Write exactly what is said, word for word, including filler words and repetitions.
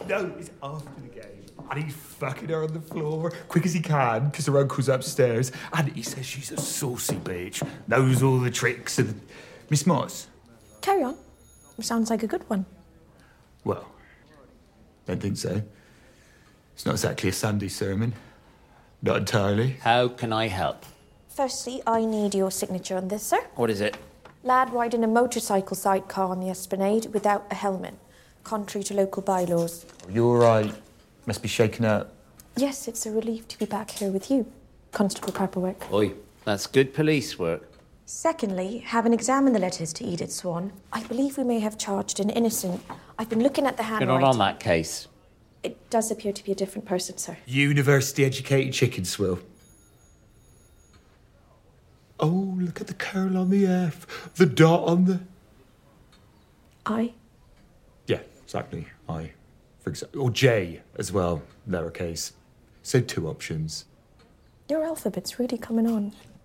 no, it's after the game. And he's fucking her on the floor, quick as he can, because her uncle's upstairs. And he says she's a saucy bitch, knows all the tricks. And Miss Moss? Carry on. Sounds like a good one. Well, don't think so. It's not exactly a Sunday sermon. Not entirely. How can I help? Firstly, I need your signature on this, sir. What is it? Lad riding a motorcycle sidecar on the Esplanade without a helmet, contrary to local bylaws. You all right? Must be shaken up. Yes, it's a relief to be back here with you, Constable Paperwork. Oi, that's good police work. Secondly, having examined the letters to Edith Swan, I believe we may have charged an innocent. I've been looking at the You're handwriting. not on that case. It does appear to be a different person, sir. University-educated chicken swill. Oh, look at the curl on the F. The dot on the... I? Yeah, exactly. I. For example. Or J as well, lowercase. So two options. Your alphabet's really coming on.